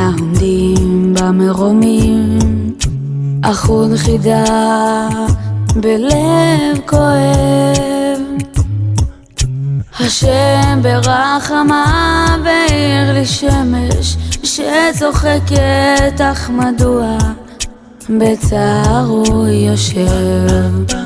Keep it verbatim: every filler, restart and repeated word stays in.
עומדים במרומים, אחוד חידה בלב כואב. השם ברחמה ואיר לי שמש שצוחקת, אך מדוע בצער הוא יושב.